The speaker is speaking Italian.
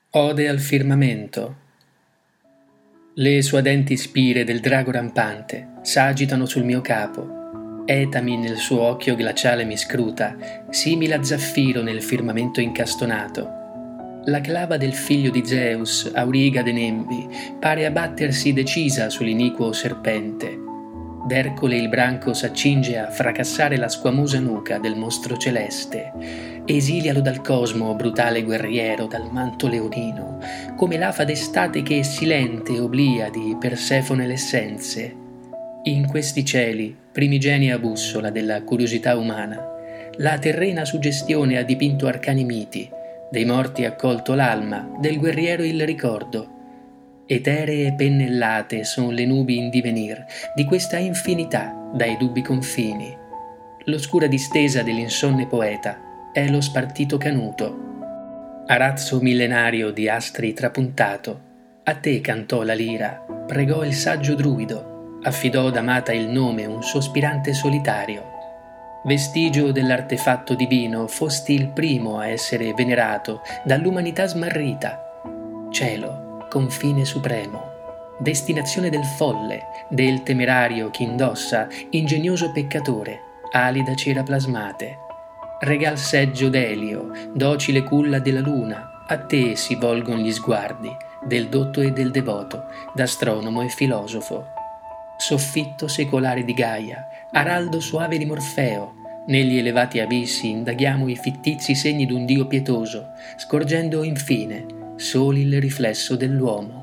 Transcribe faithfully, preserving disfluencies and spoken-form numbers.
Ode al firmamento. Le suadenti spire del drago rampante s'agitano sul mio capo. Etami nel suo occhio glaciale mi scruta, simile a zaffiro nel firmamento incastonato. La clava del figlio di Zeus, auriga de nembi, pare abbattersi decisa sull'iniquo serpente. D'Ercole il branco s'accinge a fracassare la squamosa nuca del mostro celeste. Esilialo dal cosmo, brutale guerriero, dal manto leonino, come l'afa d'estate che silente oblia di Persefone l'essenze. In questi cieli, primigenia bussola della curiosità umana, la terrena suggestione ha dipinto arcani miti, dei morti ha colto l'alma, del guerriero il ricordo. Eteree pennellate son le nubi in divenir di questa infinità dai dubbi confini. L'oscura distesa dell'insonne poeta è lo spartito canuto. Arazzo millenario di astri trapuntato, a te cantò la lira, pregò il saggio druido, affidò d'amata il nome un sospirante solitario. Vestigio dell'artefatto divino, fosti il primo a essere venerato dall'umanità smarrita. Cielo, confine supremo, destinazione del folle, del temerario che indossa, ingegnoso peccatore, ali da cera plasmate. Regal seggio d'elio, docile culla della luna, a te si volgon gli sguardi, del dotto e del devoto, d'astronomo e filosofo. Soffitto secolare di Gaia, araldo soave di Morfeo, negli elevati abissi indaghiamo i fittizi segni d'un Dio pietoso, scorgendo infine soli il riflesso dell'uomo.